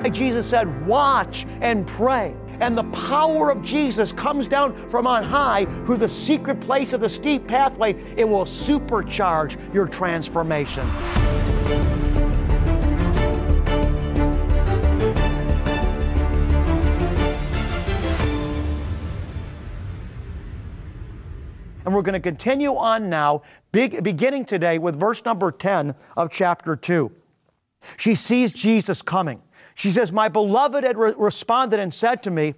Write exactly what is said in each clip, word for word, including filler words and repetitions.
Jesus said, watch and pray. And the power of Jesus comes down from on high through the secret place of the steep pathway. It will supercharge your transformation. And we're going to continue on now, big, beginning today with verse number ten of chapter two. She sees Jesus coming. She says, my beloved had re- responded and said to me,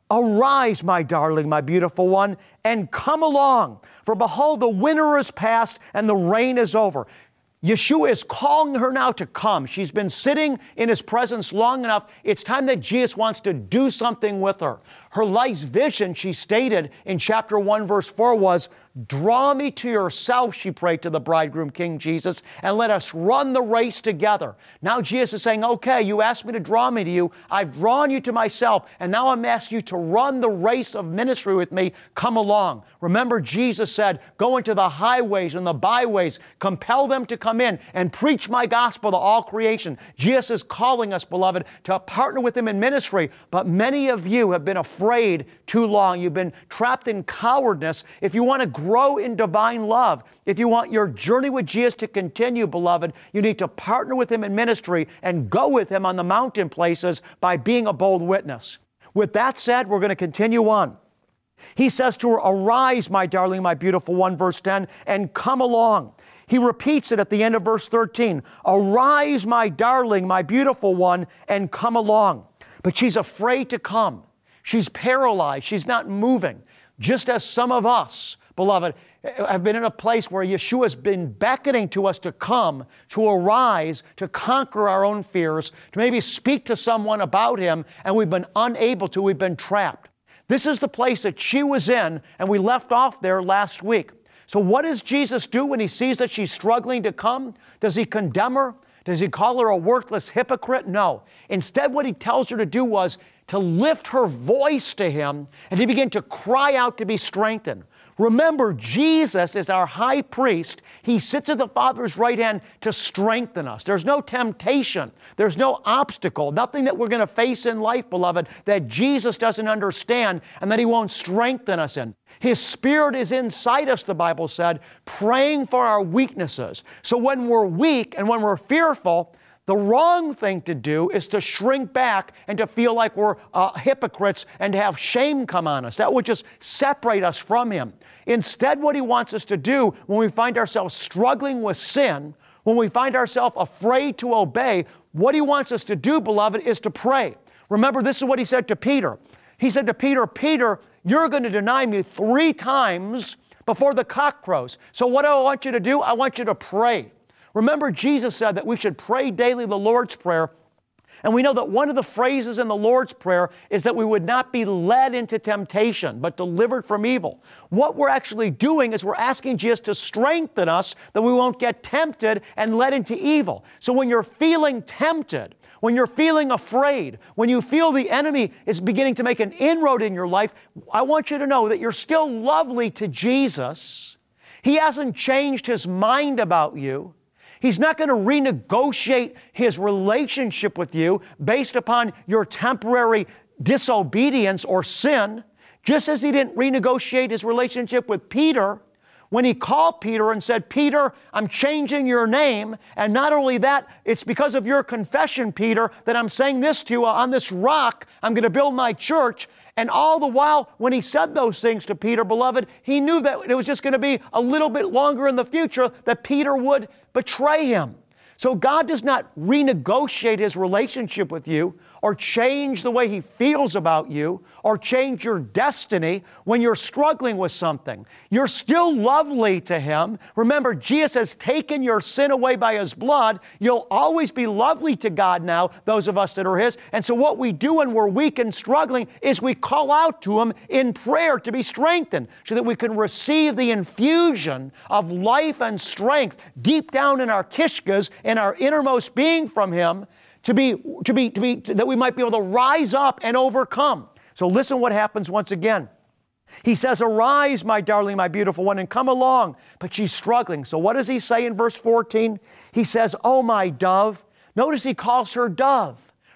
arise, my darling, my beautiful one, and come along. For behold, the winter is past and the rain is over. Yeshua is calling her now to come. She's been sitting in His presence long enough. It's time that Jesus wants to do something with her. Her life's vision, she stated in chapter one, verse four, was, draw me to yourself, she prayed to the bridegroom, King Jesus, and let us run the race together. Now Jesus is saying, okay, you asked me to draw me to you. I've drawn you to myself, and now I'm asking you to run the race of ministry with me. Come along. Remember, Jesus said, go into the highways and the byways, compel them to come in and preach my gospel to all creation. Jesus is calling us, beloved, to partner with Him in ministry, but many of you have been afraid afraid too long. You've been trapped in cowardness. If you want to grow in divine love, if you want your journey with Jesus to continue, beloved, you need to partner with Him in ministry and go with Him on the mountain places by being a bold witness. With that said, we're going to continue on. He says to her, arise, my darling, my beautiful one, verse ten, and come along. He repeats it at the end of verse thirteen. Arise, my darling, my beautiful one, and come along. But she's afraid to come. She's paralyzed. She's not moving. Just as some of us, beloved, have been in a place where Yeshua has been beckoning to us to come, to arise, to conquer our own fears, to maybe speak to someone about Him, and we've been unable to. We've been trapped. This is the place that she was in, and we left off there last week. So what does Jesus do when He sees that she's struggling to come? Does He condemn her? Does He call her a worthless hypocrite? No. Instead, what He tells her to do was to lift her voice to Him and to begin to cry out to be strengthened. Remember, Jesus is our high priest. He sits at the Father's right hand to strengthen us. There's no temptation. There's no obstacle, nothing that we're going to face in life, beloved, that Jesus doesn't understand and that He won't strengthen us in. His Spirit is inside us, the Bible said, praying for our weaknesses. So when we're weak and when we're fearful, the wrong thing to do is to shrink back and to feel like we're uh, hypocrites and to have shame come on us. That would just separate us from Him. Instead, what He wants us to do when we find ourselves struggling with sin, when we find ourselves afraid to obey, what He wants us to do, beloved, is to pray. Remember, this is what He said to Peter. He said to Peter, Peter, you're going to deny me three times before the cock crows. So what do I want you to do? I want you to pray. Remember, Jesus said that we should pray daily the Lord's Prayer. And we know that one of the phrases in the Lord's Prayer is that we would not be led into temptation, but delivered from evil. What we're actually doing is we're asking Jesus to strengthen us that we won't get tempted and led into evil. So when you're feeling tempted, when you're feeling afraid, when you feel the enemy is beginning to make an inroad in your life, I want you to know that you're still lovely to Jesus. He hasn't changed His mind about you. He's not going to renegotiate His relationship with you based upon your temporary disobedience or sin, just as He didn't renegotiate His relationship with Peter when He called Peter and said, Peter, I'm changing your name. And not only that, it's because of your confession, Peter, that I'm saying this to you. On this rock, I'm going to build my church. And all the while, when He said those things to Peter, beloved, He knew that it was just going to be a little bit longer in the future that Peter would betray Him. So God does not renegotiate His relationship with you or change the way He feels about you or change your destiny when you're struggling with something. You're still lovely to Him. Remember, Jesus has taken your sin away by His blood. You'll always be lovely to God now, those of us that are His. And so what we do when we're weak and struggling is we call out to Him in prayer to be strengthened so that we can receive the infusion of life and strength deep down in our kishkas, in our innermost being from Him, to be, to be, to be, to, that we might be able to rise up and overcome. So listen what happens once again. He says, arise, my darling, my beautiful one, and come along. But she's struggling. So what does He say in verse fourteen? He says, oh, my dove. Notice He calls her dove.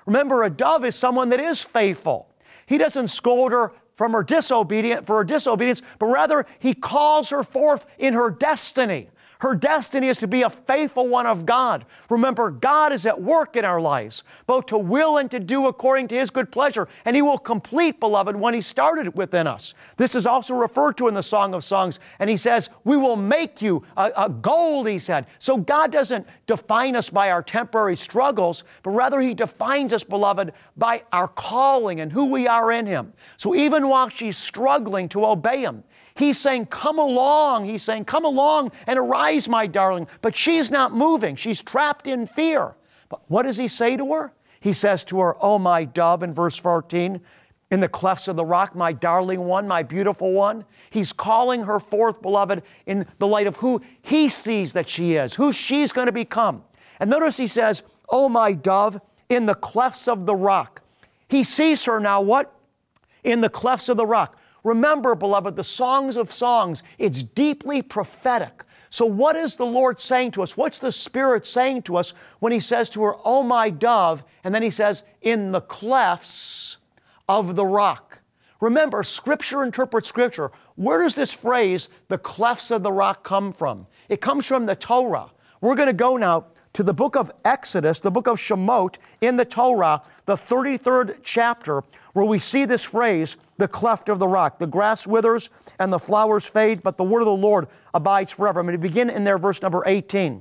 Remember, a dove is someone that is faithful. He doesn't scold her from her disobedience, for her disobedience, but rather he calls her forth in her destiny. Her destiny is to be a faithful one of God. Remember, God is at work in our lives, both to will and to do according to His good pleasure. And He will complete, beloved, when He started within us. This is also referred to in the Song of Songs. And He says, we will make you a, a gold, He said. So God doesn't define us by our temporary struggles, but rather He defines us, beloved, by our calling and who we are in Him. So even while she's struggling to obey Him, He's saying, come along. He's saying, come along and arise, my darling. But she's not moving. She's trapped in fear. But what does He say to her? He says to her, oh, my dove, in verse fourteen, in the clefts of the rock, my darling one, my beautiful one. He's calling her forth, beloved, in the light of who He sees that she is, who she's going to become. And notice He says, oh, my dove, in the clefts of the rock. He sees her now, what? In the clefts of the rock. Remember, beloved, the Songs of Songs, it's deeply prophetic. So what is the Lord saying to us? What's the Spirit saying to us when He says to her, oh, my dove, and then He says, in the clefts of the rock? Remember, Scripture interprets Scripture. Where does this phrase, the clefts of the rock, come from? It comes from the Torah. We're going to go now to the book of Exodus, the book of Shemot in the Torah, the thirty-third chapter, where we see this phrase, the cleft of the rock. The grass withers and the flowers fade, but the word of the Lord abides forever. I'm going to begin in there, verse number eighteen.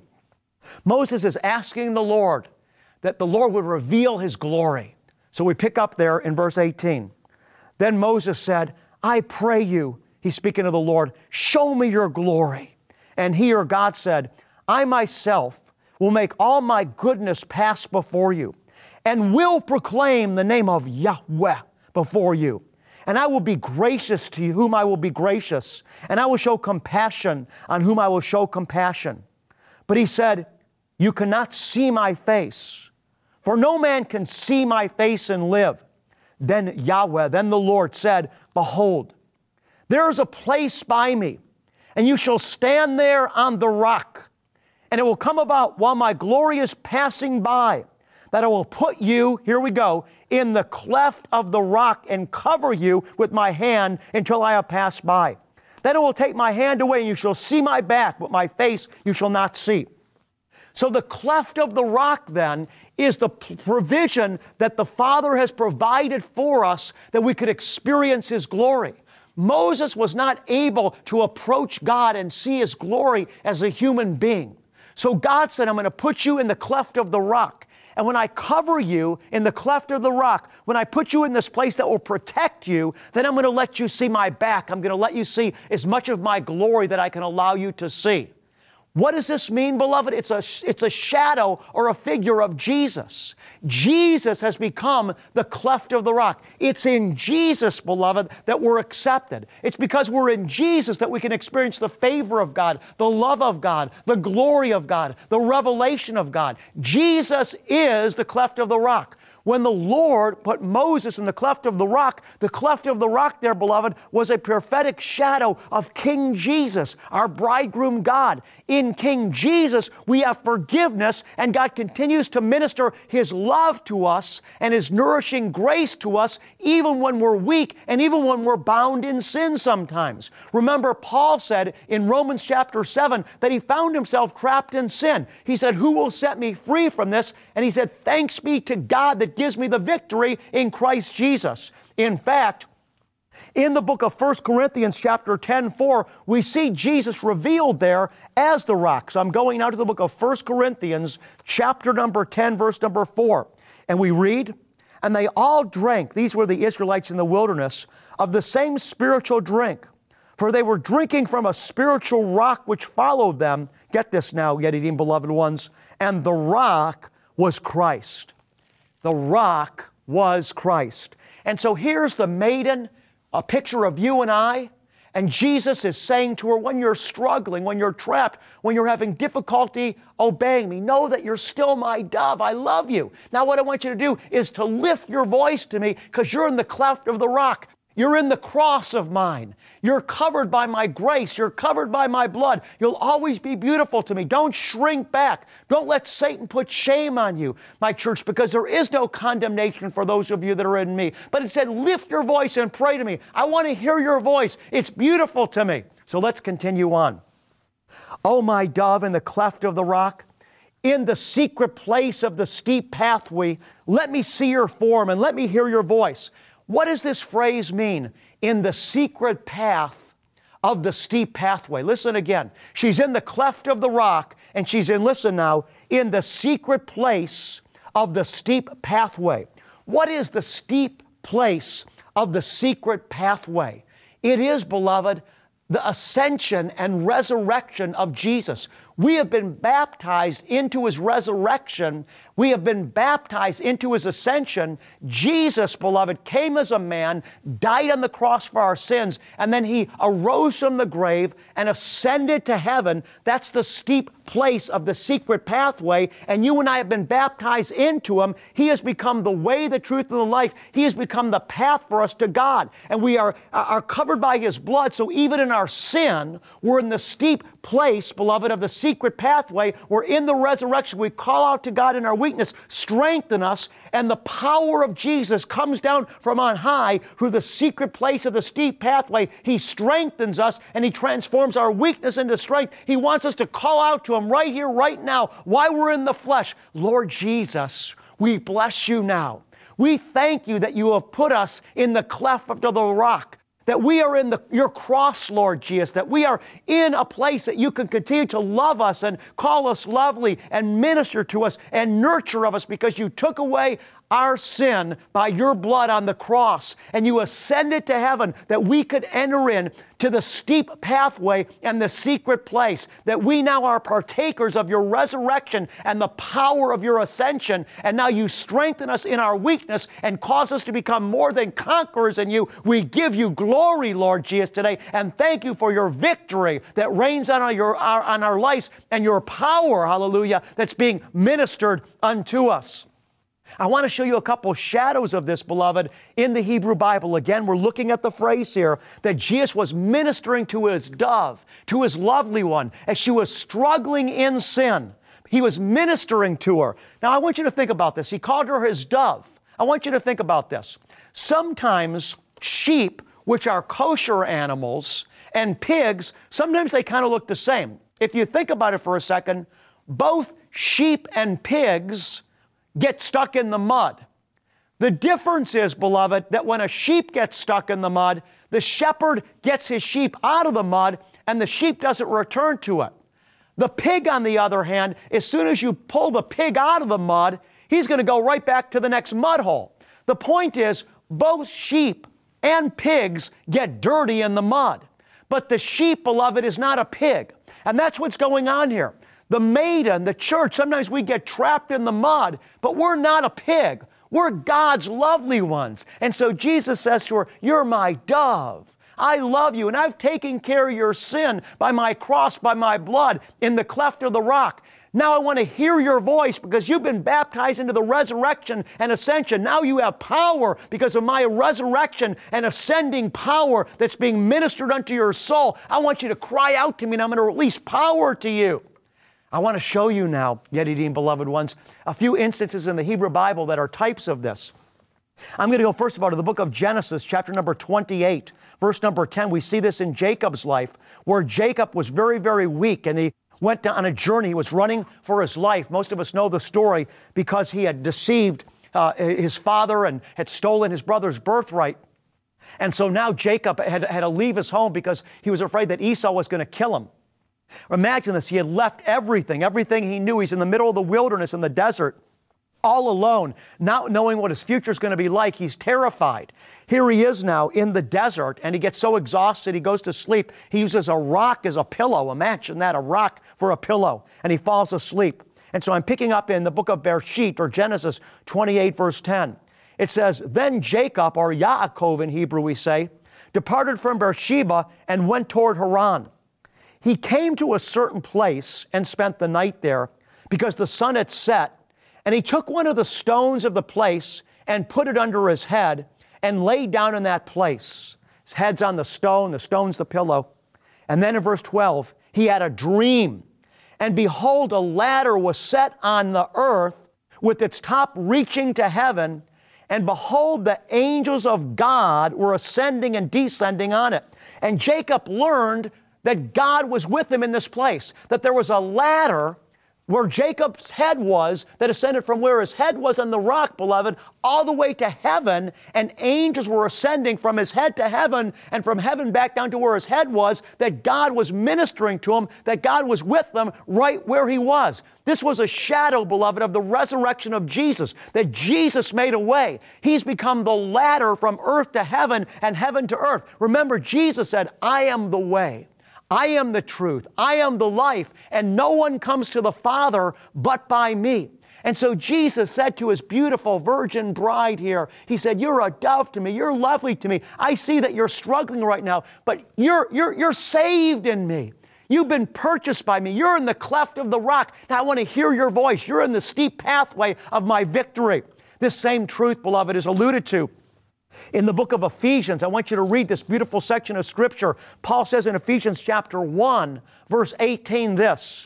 Moses is asking the Lord that the Lord would reveal His glory. So we pick up there in verse eighteen. Then Moses said, I pray you, he's speaking to the Lord, show me your glory. And he, or God, said, I myself will make all my goodness pass before you, and will proclaim the name of Yahweh before you. And I will be gracious to you, whom I will be gracious, and I will show compassion on whom I will show compassion. But he said, you cannot see my face, for no man can see my face and live. Then Yahweh, then the Lord said, behold, there is a place by me, and you shall stand there on the rock. And it will come about while my glory is passing by, that I will put you, here we go, in the cleft of the rock and cover you with my hand until I have passed by. Then I will take my hand away and you shall see my back, but my face you shall not see. So the cleft of the rock then is the provision that the Father has provided for us that we could experience His glory. Moses was not able to approach God and see His glory as a human being. So God said, I'm going to put you in the cleft of the rock. And when I cover you in the cleft of the rock, when I put you in this place that will protect you, then I'm going to let you see my back. I'm going to let you see as much of my glory that I can allow you to see. What does this mean, beloved? It's a, it's a shadow or a figure of Jesus. Jesus has become the cleft of the rock. It's in Jesus, beloved, that we're accepted. It's because we're in Jesus that we can experience the favor of God, the love of God, the glory of God, the revelation of God. Jesus is the cleft of the rock. When the Lord put Moses in the cleft of the rock, the cleft of the rock there, beloved, was a prophetic shadow of King Jesus, our bridegroom God. In King Jesus, we have forgiveness, and God continues to minister His love to us and His nourishing grace to us, even when we're weak and even when we're bound in sin sometimes. Remember, Paul said in Romans chapter seven that he found himself trapped in sin. He said, who will set me free from this? And he said, thanks be to God that gives me the victory in Christ Jesus. In fact, in the book of First Corinthians chapter ten, four, we see Jesus revealed there as the rock. So I'm going now to the book of First Corinthians chapter number ten, verse number four. And we read, and they all drank, these were the Israelites in the wilderness, of the same spiritual drink. For they were drinking from a spiritual rock which followed them. Get this now, yet eating beloved ones. And the rock was Christ. The rock was Christ. And so here's the maiden, a picture of you and I. And Jesus is saying to her, when you're struggling, when you're trapped, when you're having difficulty obeying me, know that you're still my dove. I love you. Now what I want you to do is to lift your voice to me because you're in the cleft of the rock. You're in the cross of mine. You're covered by my grace. You're covered by my blood. You'll always be beautiful to me. Don't shrink back. Don't let Satan put shame on you, my church, because there is no condemnation for those of you that are in me. But it said, lift your voice and pray to me. I want to hear your voice. It's beautiful to me. So let's continue on. Oh, my dove in the cleft of the rock, in the secret place of the steep pathway, let me see your form and let me hear your voice. What does this phrase mean? In the secret path of the steep pathway. Listen again. She's in the cleft of the rock, and she's in, listen now, in the secret place of the steep pathway. What is the steep place of the secret pathway? It is, beloved, the ascension and resurrection of Jesus. We have been baptized into His resurrection. We have been baptized into His ascension. Jesus, beloved, came as a man, died on the cross for our sins, and then He arose from the grave and ascended to heaven. That's the steep place of the secret pathway, and you and I have been baptized into Him. He has become the way, the truth, and the life. He has become the path for us to God, and we are, are covered by His blood, so even in our sin, we're in the steep place, beloved, of the secret pathway. We're in the resurrection. We call out to God in our weakness, strengthen us, and the power of Jesus comes down from on high through the secret place of the steep pathway. He strengthens us, and He transforms our weakness into strength. He wants us to call out to Him right here, right now, while we're in the flesh. Lord Jesus, we bless You now. We thank You that You have put us in the cleft of the rock, that we are in the, Your cross, Lord Jesus, that we are in a place that You can continue to love us and call us lovely and minister to us and nurture of us, because You took away our sin by Your blood on the cross, and You ascended to heaven that we could enter in to the steep pathway and the secret place, that we now are partakers of Your resurrection and the power of Your ascension, and now You strengthen us in our weakness and cause us to become more than conquerors in You. We give You glory, Lord Jesus, today, and thank You for Your victory that reigns on our, your, our, on our lives, and Your power, hallelujah, that's being ministered unto us. I want to show you a couple shadows of this, beloved, in the Hebrew Bible. Again, we're looking at the phrase here that Jesus was ministering to His dove, to His lovely one, as she was struggling in sin. He was ministering to her. Now, I want you to think about this. He called her His dove. I want you to think about this. Sometimes sheep, which are kosher animals, and pigs, sometimes they kind of look the same. If you think about it for a second, both sheep and pigs get stuck in the mud. The difference is, beloved, that when a sheep gets stuck in the mud, the shepherd gets his sheep out of the mud, and the sheep doesn't return to it. The pig, on the other hand, as soon as you pull the pig out of the mud, he's going to go right back to the next mud hole. The point is, both sheep and pigs get dirty in the mud. But the sheep, beloved, is not a pig. And that's what's going on here. The maiden, the church, sometimes we get trapped in the mud, but we're not a pig. We're God's lovely ones. And so Jesus says to her, you're my dove. I love you, and I've taken care of your sin by my cross, by my blood, in the cleft of the rock. Now I want to hear your voice because you've been baptized into the resurrection and ascension. Now you have power because of my resurrection and ascending power that's being ministered unto your soul. I want you to cry out to me, and I'm going to release power to you. I want to show you now, Yedidim, beloved ones, a few instances in the Hebrew Bible that are types of this. I'm going to go first of all to the book of Genesis, chapter number twenty-eight, verse number ten. We see this in Jacob's life, where Jacob was very, very weak, and he went on a journey. He was running for his life. Most of us know the story because he had deceived uh, his father and had stolen his brother's birthright. And so now Jacob had, had to leave his home because he was afraid that Esau was going to kill him. Imagine this. He had left everything, everything he knew. He's in the middle of the wilderness in the desert, all alone, not knowing what his future is going to be like. He's terrified. Here he is now in the desert, and he gets so exhausted, he goes to sleep. He uses a rock as a pillow. Imagine that, a rock for a pillow, and he falls asleep. And so I'm picking up in the book of Bereshit, or Genesis twenty-eight, verse ten. It says, then Jacob, or Yaakov in Hebrew we say, departed from Beersheba and went toward Haran. He came to a certain place and spent the night there because the sun had set. And he took one of the stones of the place and put it under his head and laid down in that place. His head's on the stone, the stone's the pillow. And then in verse twelve, he had a dream. And behold, a ladder was set on the earth with its top reaching to heaven. And behold, the angels of God were ascending and descending on it. And Jacob learned that God was with him in this place, that there was a ladder where Jacob's head was, that ascended from where his head was on the rock, beloved, all the way to heaven, and angels were ascending from his head to heaven, and from heaven back down to where his head was, that God was ministering to him, that God was with them right where he was. This was a shadow, beloved, of the resurrection of Jesus, that Jesus made a way. He's become the ladder from earth to heaven and heaven to earth. Remember, Jesus said, I am the way. I am the truth. I am the life, and no one comes to the Father but by me. And so Jesus said to his beautiful virgin bride here, he said, you're a dove to me. You're lovely to me. I see that you're struggling right now, but you're, you're, you're saved in me. You've been purchased by me. You're in the cleft of the rock. Now I want to hear your voice. You're in the steep pathway of my victory. This same truth, beloved, is alluded to in the book of Ephesians. I want you to read this beautiful section of Scripture. Paul says in Ephesians chapter one, verse eighteen, this,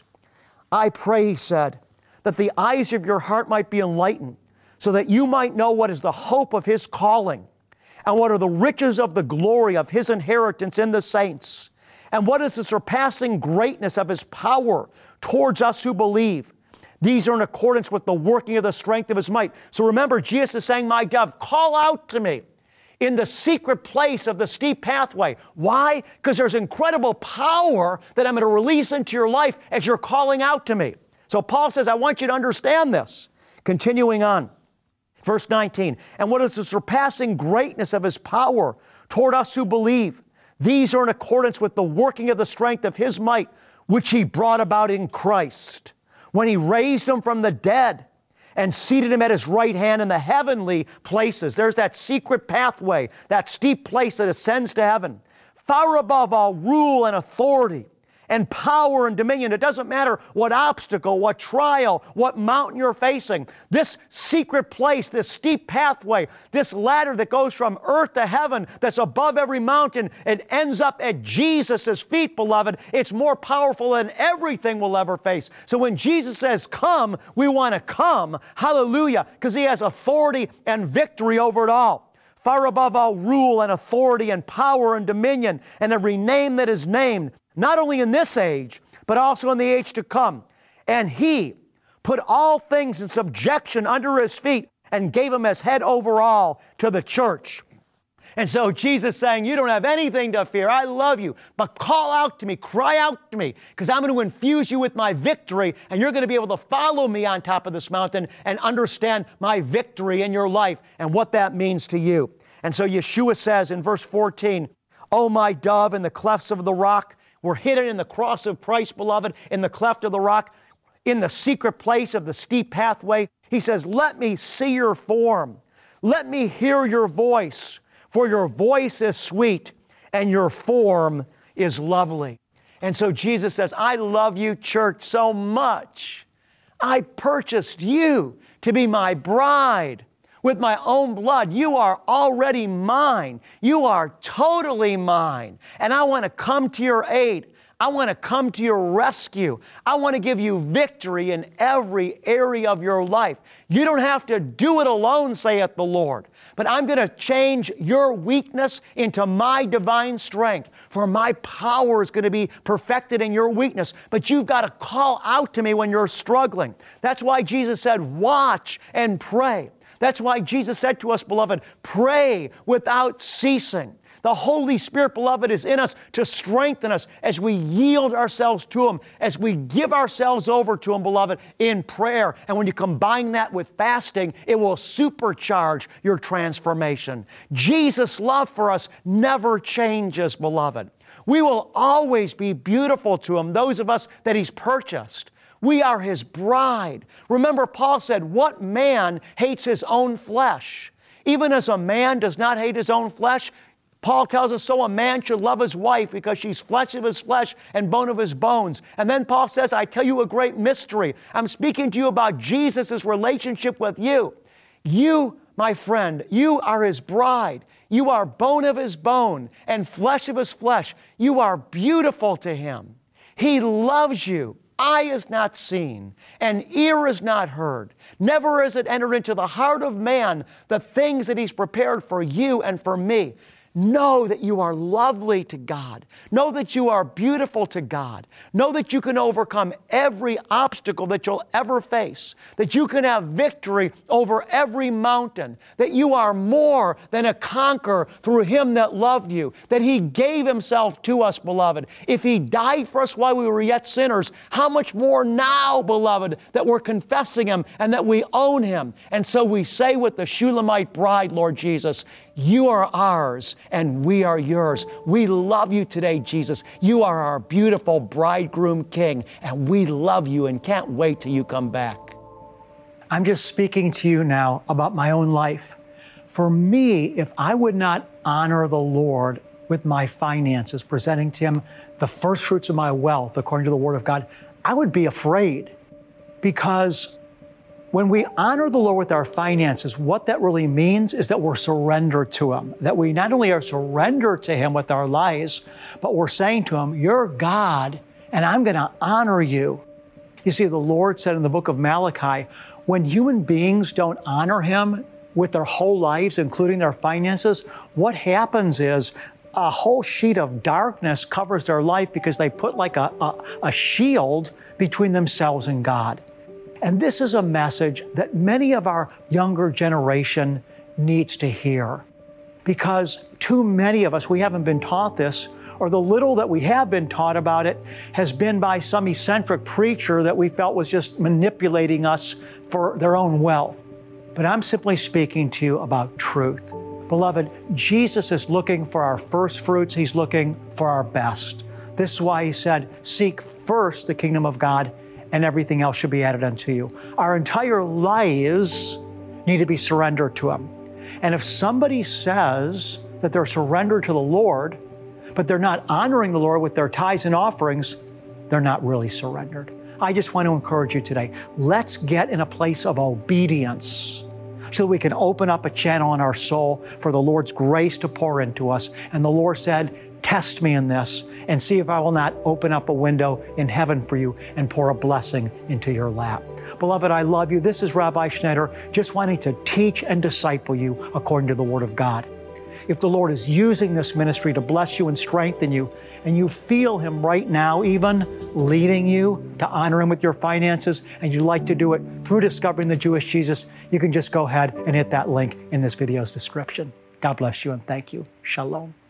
I pray, he said, that the eyes of your heart might be enlightened, so that you might know what is the hope of His calling, and what are the riches of the glory of His inheritance in the saints, and what is the surpassing greatness of His power towards us who believe. These are in accordance with the working of the strength of His might. So remember, Jesus is saying, my dove, call out to me in the secret place of the steep pathway. Why? Because there's incredible power that I'm going to release into your life as you're calling out to me. So Paul says, I want you to understand this. Continuing on, verse nineteen, and what is the surpassing greatness of His power toward us who believe? These are in accordance with the working of the strength of His might, which He brought about in Christ, when He raised Him from the dead and seated Him at His right hand in the heavenly places. There's that secret pathway, that steep place that ascends to heaven, far above all rule and authority and power and dominion. It doesn't matter what obstacle, what trial, what mountain you're facing. This secret place, this steep pathway, this ladder that goes from earth to heaven, that's above every mountain, it ends up at Jesus' feet, beloved. It's more powerful than everything we'll ever face. So when Jesus says, come, we want to come. Hallelujah, because He has authority and victory over it all. Far above all rule and authority and power and dominion and every name that is named, not only in this age, but also in the age to come. And He put all things in subjection under His feet and gave Him as head over all to the church. And so Jesus saying, you don't have anything to fear. I love you, but call out to me, cry out to me, because I'm going to infuse you with my victory, and you're going to be able to follow me on top of this mountain and understand my victory in your life and what that means to you. And so Yeshua says in verse fourteen, O my dove, in the clefts of the rock, we're hidden in the cross of Christ, beloved, in the cleft of the rock, in the secret place of the steep pathway. He says, let me see your form. Let me hear your voice, for your voice is sweet and your form is lovely. And so Jesus says, I love you, church, so much. I purchased you to be my bride. With my own blood, you are already mine. You are totally mine. And I want to come to your aid. I want to come to your rescue. I want to give you victory in every area of your life. You don't have to do it alone, saith the Lord. But I'm going to change your weakness into my divine strength. For my power is going to be perfected in your weakness. But you've got to call out to me when you're struggling. That's why Jesus said, watch and pray. That's why Jesus said to us, beloved, pray without ceasing. The Holy Spirit, beloved, is in us to strengthen us as we yield ourselves to Him, as we give ourselves over to Him, beloved, in prayer. And when you combine that with fasting, it will supercharge your transformation. Jesus' love for us never changes, beloved. We will always be beautiful to Him, those of us that He's purchased. We are His bride. Remember, Paul said, what man hates his own flesh? Even as a man does not hate his own flesh, Paul tells us, so a man should love his wife because she's flesh of his flesh and bone of his bones. And then Paul says, I tell you a great mystery. I'm speaking to you about Jesus' relationship with you. You my friend, you are His bride. You are bone of His bone and flesh of His flesh. You are beautiful to Him. He loves you. Eye is not seen, and ear is not heard. Never has it entered into the heart of man the things that He's prepared for you and for me. Know that you are lovely to God. Know that you are beautiful to God. Know that you can overcome every obstacle that you'll ever face. That you can have victory over every mountain. That you are more than a conqueror through Him that loved you. That He gave Himself to us, beloved. If He died for us while we were yet sinners, how much more now, beloved, that we're confessing Him and that we own Him. And so we say with the Shulamite bride, Lord Jesus, you are ours and we are yours. We love you today, Jesus. You are our beautiful bridegroom king, and we love you and can't wait till you come back. I'm just speaking to you now about my own life. For me, if I would not honor the Lord with my finances, presenting to Him the first fruits of my wealth, according to the Word of God, I would be afraid, because when we honor the Lord with our finances, what that really means is that we're surrendered to Him. That we not only are surrendered to Him with our lives, but we're saying to Him, you're God, and I'm going to honor you. You see, the Lord said in the book of Malachi, when human beings don't honor Him with their whole lives, including their finances, what happens is a whole sheet of darkness covers their life because they put like a, a, a shield between themselves and God. And this is a message that many of our younger generation needs to hear, because too many of us, we haven't been taught this, or the little that we have been taught about it has been by some eccentric preacher that we felt was just manipulating us for their own wealth. But I'm simply speaking to you about truth. Beloved, Jesus is looking for our first fruits. He's looking for our best. This is why He said, seek first the kingdom of God, and everything else should be added unto you. Our entire lives need to be surrendered to Him. And if somebody says that they're surrendered to the Lord, but they're not honoring the Lord with their tithes and offerings, they're not really surrendered. I just want to encourage you today, let's get in a place of obedience so that we can open up a channel in our soul for the Lord's grace to pour into us. And the Lord said, test me in this and see if I will not open up a window in heaven for you and pour a blessing into your lap. Beloved, I love you. This is Rabbi Schneider, just wanting to teach and disciple you according to the Word of God. If the Lord is using this ministry to bless you and strengthen you, and you feel Him right now even leading you to honor Him with your finances, and you'd like to do it through discovering the Jewish Jesus, you can just go ahead and hit that link in this video's description. God bless you and thank you. Shalom.